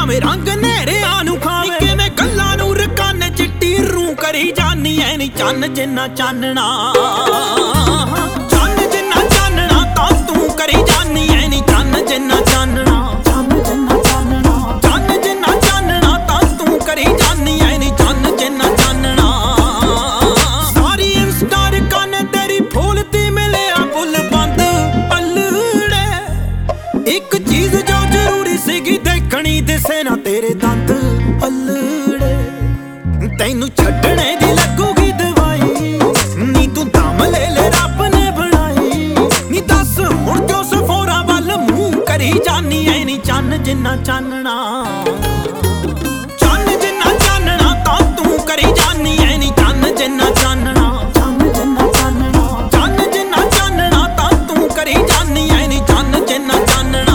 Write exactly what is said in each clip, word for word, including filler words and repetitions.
ਜਾਵੇਂ ਰੰਗ ਨੇੜਿਆਂ ਨੂੰ ਖਾਵੇ ਕਿਵੇਂ ਗੱਲਾਂ ਨੂੰ ਰਕਾਨੇ ਚਿੱਟੀ ਰੂ ਕਰੀ ਜਾਨੀ ਐ ਨੀ ਚੰਨ ਜਿੰਨਾ ਚਾਨਣਾ ਚੰਨ ਜਿੰਨਾ ਚਾਨਣਾ ਤਾਂ ਤੂੰ ਕਰੀ ਜਾਨੀ ਐ ਨੀ ਚੰਨ ਜਿੰਨਾ ਚਾਨਣਾ ਚੰਨ ਜਿੰਨਾ ਚਾਨਣਾ ਚੰਨ ਜਿੰਨਾ ਚਾਨਣਾ ਤਾਂ ਤੂੰ ਕਰੀ ਜਾਨੀ ਐ ਨੀ ਚੰਨ ਜਿੰਨਾ ਚਾਨਣਾ ਸਾਰੀ ਇੰਸਟਾ ਰਕਾਨੇ ਤੇਰੀ ਫੋਲਤੀ ਮਿਲਿਆ ਬੁੱਲ ਬੰਦ ਅਲੜੇ ਇੱਕ ਚੀਜ਼ ਜੋ ਜ਼ਰੂਰੀ ਸੀਗੀ ਦੇਖਣੀ ਦਿਸੇ ਨਾ ਤੇਰੇ ਦੰਦ ਅਲੜੇ ਤੈਨੂੰ ਛੱਡਣੇ ਦੀ ਲੱਗੂਗੀ ਦਵਾਈ ਨੀ ਤੂੰ ਦਮ ਲੈ ਲੈ ਰੱਬ ਨੇ ਬਣਾਈ ਨੀ ਦੱਸ ਹੁਣ ਕਿਉਂ ਸਫੋਰਾ ਵੱਲ ਮੂੰਹ ਕਰੀ ਜਾਨੀ ਐ ਨੀ ਚੰਨ ਜਿੰਨਾ ਚਾਨਣਾ ਚੰਨ ਜਿੰਨਾ ਚਾਨਣਾ ਤਾਂ ਤੂੰ ਕਰੀ ਜਾਨੀ ਐ ਨੀ ਚੰਨ ਜਿੰਨਾ ਚਾਨਣਾ ਚੰਨ ਜਿੰਨਾ ਚਾਨਣਾ ਚੰਨ ਜਿੰਨਾ ਚਾਨਣਾ ਤਾਂ ਤੂੰ ਕਰੀ ਜਾਨੀ ਐ ਨੀ ਚੰਨ ਜਿੰਨਾ ਚਾਨਣਾ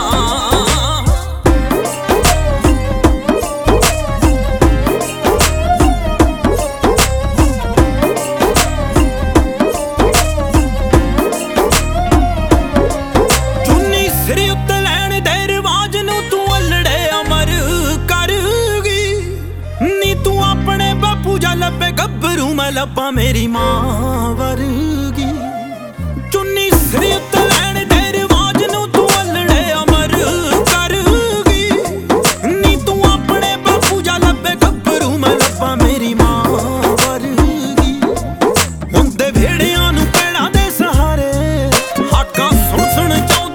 ਸਿਰ ਉੱਤੇ ਲੈਣ ਦੇ ਰਿਵਾਜ ਨੂੰ ਤੂੰ ਅਲੜੇ ਅਮਰ ਕਰ ਗਈ ਨੀ ਤੂੰ ਆਪਣੇ ਬਾਪੂ ਜਾ ਲੱਭੇ ਗੱਭਰੂ ਮੈਂ ਲੱਭਾਂ ਮੇਰੀ ਮਾਂ ਵਰਗੀ ਚੁੰਨੀ ਸਿਰ ਉੱਤੇ ਲੈਣ ਦੇ ਰਿਵਾਜ ਨੂੰ ਤੂੰ ਅਲੜੇ ਅਮਰ ਕਰ ਗਈ ਨੀ ਤੂੰ ਆਪਣੇ ਬਾਪੂ ਜਾ ਲੱਭੇ ਗੱਭਰੂ ਮੈਂ ਲੱਭਾਂ ਮੇਰੀ ਮਾਂ ਵਰਗੀ ਹੁੰਦੇ ਵੇੜਿਆਂ ਨੂੰ ਪੈੜਾਂ ਦੇ ਸਹਾਰੇ ਹਾਕਾਂ ਸੁਣ ਸੁਣ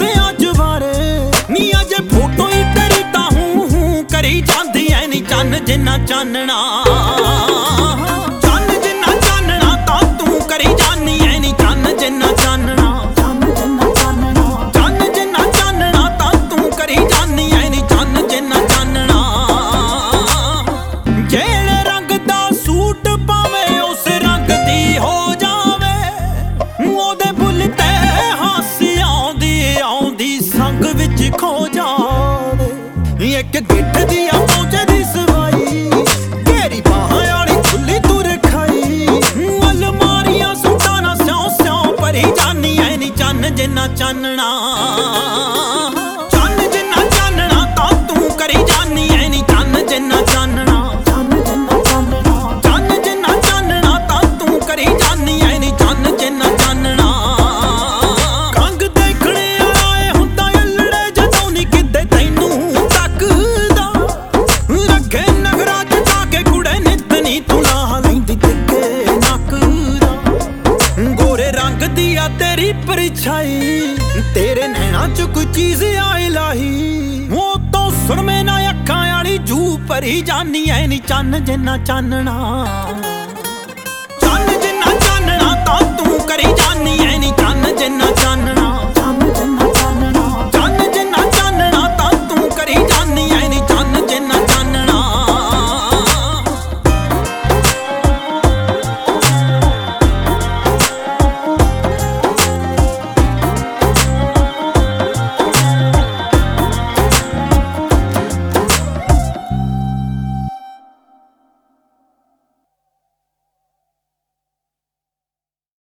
ਫੋਟੋ ਹੀ ਤੇਰੀ ਤਾਂ ਹੂੰ ਹੂੰ ਕਰੀ ਜਾਂਦੀ ਐ ਨੀ ਚੰਨ ਜਿੰਨਾ ਚਾਨਣਾ ਚੰਨ ਜਿੰਨਾ ਚਾਨਣਾ ਤਾਂ ਤੂੰ ਕਰੀ ਜਾਨੀ ਐ ਨੀ ਚੰਨ ਜਿੰਨਾ ਚਾਨਣਾ ਚੰਨ ਜਿੰਨਾ ਚਾਨਣਾ ਚੰਨ ਜਿੰਨਾ ਚਾਨਣਾ ਤਾਂ ਤੂੰ ਕਰੀ ਜਾਨੀ ਐ ਨੀ ਚੰਨ ਜਿੰਨਾ ਚਾਨਣਾ ਜਿਹੜੇ ਰੰਗ ਦਾ ਸੂਟ ਪਾਵੇਂ ਉਸ ਰੰਗ ਦੀ ਹੋ ਜਾਵੇ ਉਹਦੇ ਬੁੱਲ ਤੇ ਹਾਸੀ ਆਉਂਦੀ ਆਉਂਦੀ ਸੰਗ ਵਿੱਚ ਖੋ ਜਾਵੇ ਇੱਕ ਗਿੱਠ ਦੀ ਆ ਪਹੁੰਚੇ ਦੀ ਸਵਾਈ ਘੇਰੀ ਬਾਹਾਂ ਵਾਲੀ ਖੁੱਲੀ ਤੂੰ ਰਖਾਈ ਅਲਮਾਰੀਆਂ ਸੁੱਟਾਂ ਨਾ ਸਿਉਂ ਸਿਉਂ ਭਰੀ ਜਾਨੀ ਐ ਨੀ ਚੰਨ ਜਿੰਨਾ ਚਾਨਣਾ ਚੰਨ ਜਿੰਨਾ ਚਾਨਣਾ ਤਾਂ ਤੂੰ ਕਰੀ ਜਾਨੀ ਐ ਨੀ ਚੰਨ ਜਿੰਨਾ ਚਾਨਣਾ ਚੰਨ ਜਿੰਨਾ ਚਾਨਣਾ ਚੰਨ ਜਿੰਨਾ ਚਾਨਣਾ ਤਾਂ ਤੂੰ ਕਰੀ ਜਾਨੀ ਐ ਨੀ ਚੰਨ ਜਿੰਨਾ ਚਾਨਣਾ ਕੰਗ ਦੇਖਣੇ ਵਾਲਾ ਏ ਹੁੰਦਾ ਅਲੜੇ ਜਦੋਂ ਨੀ ਕਿਤੇ ਤੈਨੂੰ ਤੱਕਦਾ ਰੱਖੇ ਨਖਰਾ ਚ ਜਾ ਕੇ ਕੁੜੇ ਨਿੱਤ ਨੀ ਤੂੰ ਲਾ ਲੈਂਦੀ ਟਿੱਕੇ ਨੱਕ ਦਾ ਗੋਰੇ ਰੰਗ ਦੀ ਆ ਤੇਰੀ ਪਰਛਾਈ ਤੇਰੇ ਨੈਣਾ ਚ ਕੋਈ ਚੀਜ਼ ਆਏ ਲਾਹੀ ਉਹ ਤੋਂ ਸੁਰਮੇ ਨਾ ਅੱਖਾਂ ਵਾਲੀ ਜੂ ਭਰੀ ਜਾਨੀ ਐ ਨੀ ਚੰਨ ਜਿੰਨਾ ਚਾਨਣਾ ਚੰਨ ਜਿੰਨਾ ਚਾਨਣਾ ਤਾਂ ਤੂੰ ਕਰੀ ਜਾਨੀ